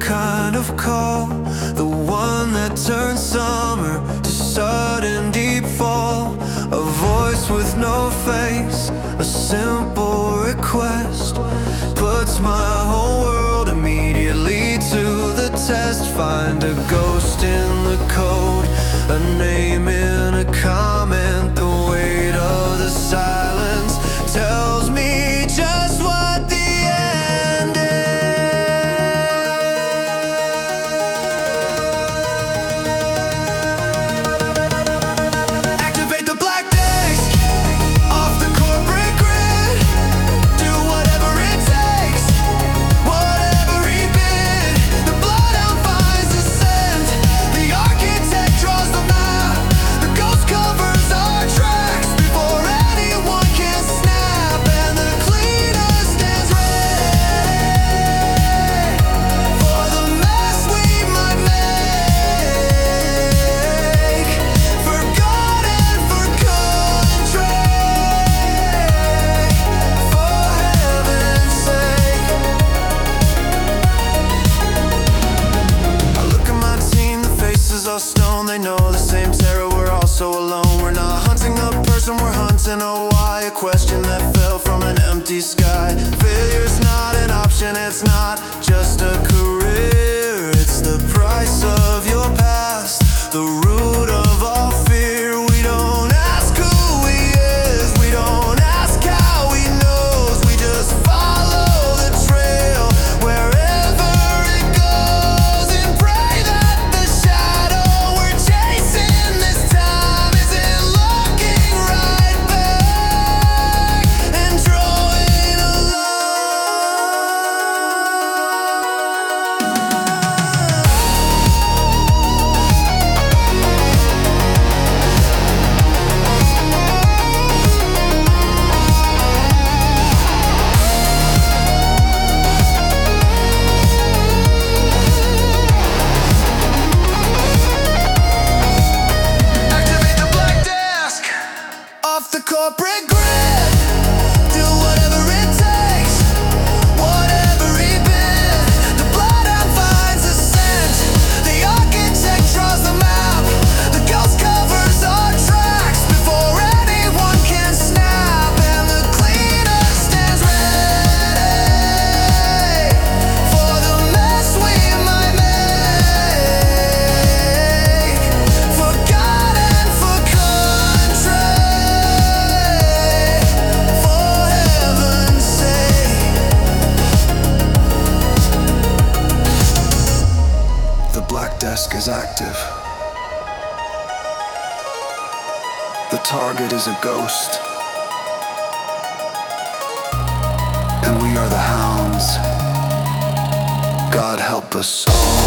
kind of call, the one that turns summer to sudden deep fall. A voice with no face, a simple request, puts my whole world immediately to the test. Find a ghost in the code, a name in a comment. The weight of the silence tells me just what the end is. Activate the black disc off the corporate grid. Do whatever it takes, whatever he bid. The bloodhound finds the scent, the architect draws the map, the ghost covers our tracks before anyone can snap, and the cleaner stands ready for the mess we might make. For God and for country, for heaven's sake. I look at my team, the faces all stone. They know the same terror, we're all so alone. We're not hunting a person, we're hunting a why. A question that fell from an empty sky. Failure's not an option, it's not just a career. It's the price of your past, the root of all fear. We don't ask who he is, we don't ask how he knows. We just follow the trail wherever it goes, and pray that the shadow we're chasing this time isn't looking right back and drawing a Activate the black desk off the corporate grid. Do whatever it takes, whatever he bid. The bloodhound finds the scent, the architect draws the map, the ghost covers our tracks before anyone can snap, and the cleaner stands ready for the mess we might make. For God and for country, for heaven's sake. The black desk is active. The target is a ghost, and we are the hounds. God help us all.